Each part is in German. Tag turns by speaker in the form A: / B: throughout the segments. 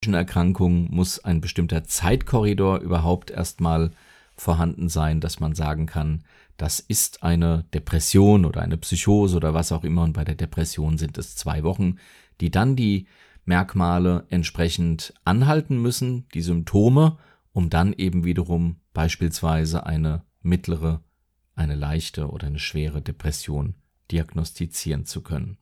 A: Erkrankung muss ein bestimmter Zeitkorridor überhaupt erstmal vorhanden sein, dass man sagen kann, das ist eine Depression oder eine Psychose oder was auch immer. Und bei der Depression sind es 2 Wochen, die dann die Merkmale entsprechend anhalten müssen, die Symptome, um dann eben wiederum beispielsweise eine mittlere, eine leichte oder eine schwere Depression diagnostizieren zu können.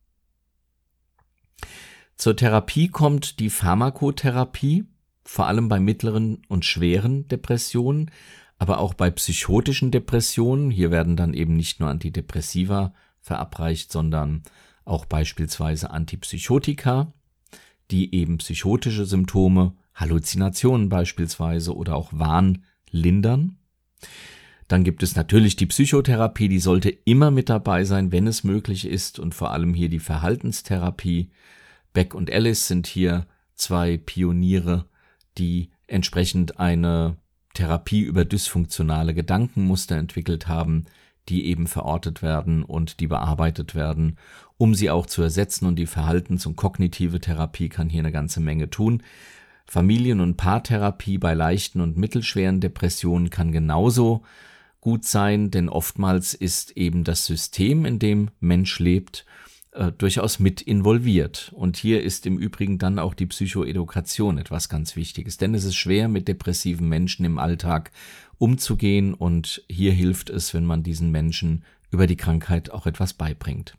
A: Zur Therapie kommt die Pharmakotherapie, vor allem bei mittleren und schweren Depressionen, aber auch bei psychotischen Depressionen. Hier werden dann eben nicht nur Antidepressiva verabreicht, sondern auch beispielsweise Antipsychotika, die eben psychotische Symptome, Halluzinationen beispielsweise oder auch Wahn lindern. Dann gibt es natürlich die Psychotherapie, die sollte immer mit dabei sein, wenn es möglich ist, und vor allem hier die Verhaltenstherapie. Beck und Ellis sind hier 2 Pioniere, die entsprechend eine Therapie über dysfunktionale Gedankenmuster entwickelt haben, die eben verortet werden und die bearbeitet werden, um sie auch zu ersetzen. Und die Verhaltens- und kognitive Therapie kann hier eine ganze Menge tun. Familien- und Paartherapie bei leichten und mittelschweren Depressionen kann genauso gut sein, denn oftmals ist eben das System, in dem Mensch lebt, durchaus mit involviert. Und hier ist im Übrigen dann auch die Psychoedukation etwas ganz Wichtiges, denn es ist schwer, mit depressiven Menschen im Alltag umzugehen, und hier hilft es, wenn man diesen Menschen über die Krankheit auch etwas beibringt.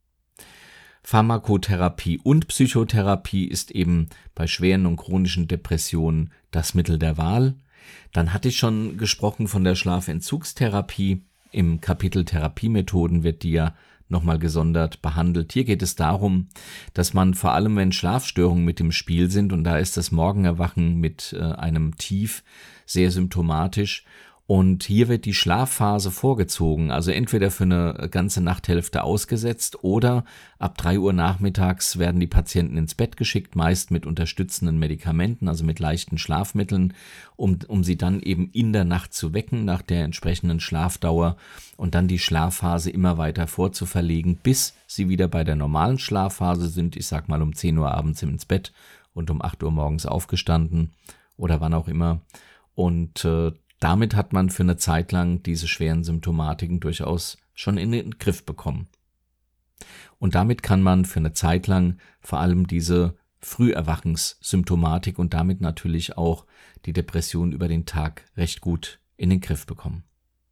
A: Pharmakotherapie und Psychotherapie ist eben bei schweren und chronischen Depressionen das Mittel der Wahl. Dann hatte ich schon gesprochen von der Schlafentzugstherapie. Im Kapitel Therapiemethoden wird die ja nochmal gesondert behandelt. Hier geht es darum, dass man vor allem, wenn Schlafstörungen mit im Spiel sind, und da ist das Morgenerwachen mit einem Tief sehr symptomatisch, und hier wird die Schlafphase vorgezogen, also entweder für eine ganze Nachthälfte ausgesetzt oder ab 3 Uhr nachmittags werden die Patienten ins Bett geschickt, meist mit unterstützenden Medikamenten, also mit leichten Schlafmitteln, um sie dann eben in der Nacht zu wecken nach der entsprechenden Schlafdauer und dann die Schlafphase immer weiter vorzuverlegen, bis sie wieder bei der normalen Schlafphase sind. Ich sag mal, um 10 Uhr abends ins Bett und um 8 Uhr morgens aufgestanden oder wann auch immer. Und damit hat man für eine Zeit lang diese schweren Symptomatiken durchaus schon in den Griff bekommen. Und damit kann man für eine Zeit lang vor allem diese Früherwachenssymptomatik und damit natürlich auch die Depression über den Tag recht gut in den Griff bekommen.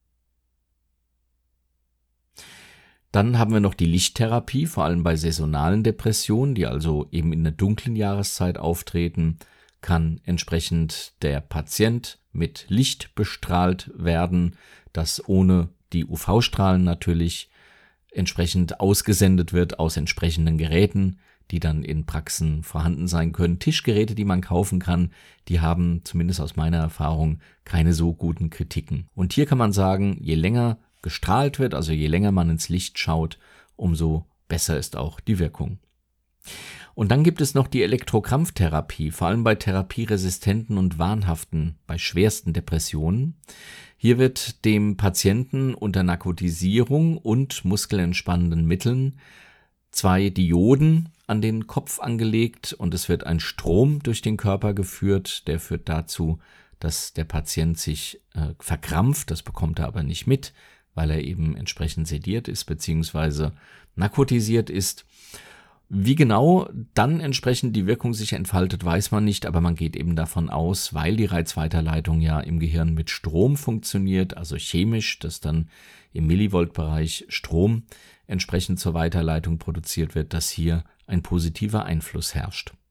A: Dann haben wir noch die Lichttherapie, vor allem bei saisonalen Depressionen, die also eben in der dunklen Jahreszeit auftreten, kann entsprechend der Patient mit Licht bestrahlt werden, das ohne die UV-Strahlen natürlich entsprechend ausgesendet wird aus entsprechenden Geräten, die dann in Praxen vorhanden sein können. Tischgeräte, die man kaufen kann, die haben zumindest aus meiner Erfahrung keine so guten Kritiken. Und hier kann man sagen, je länger gestrahlt wird, also je länger man ins Licht schaut, umso besser ist auch die Wirkung. Und dann gibt es noch die Elektrokrampftherapie, vor allem bei therapieresistenten und wahnhaften, bei schwersten Depressionen. Hier wird dem Patienten unter Narkotisierung und muskelentspannenden Mitteln 2 Dioden an den Kopf angelegt und es wird ein Strom durch den Körper geführt, der führt dazu, dass der Patient sich verkrampft, das bekommt er aber nicht mit, weil er eben entsprechend sediert ist bzw. narkotisiert ist. Wie genau dann entsprechend die Wirkung sich entfaltet, weiß man nicht, aber man geht eben davon aus, weil die Reizweiterleitung ja im Gehirn mit Strom funktioniert, also chemisch, dass dann im Millivoltbereich Strom entsprechend zur Weiterleitung produziert wird, dass hier ein positiver Einfluss herrscht.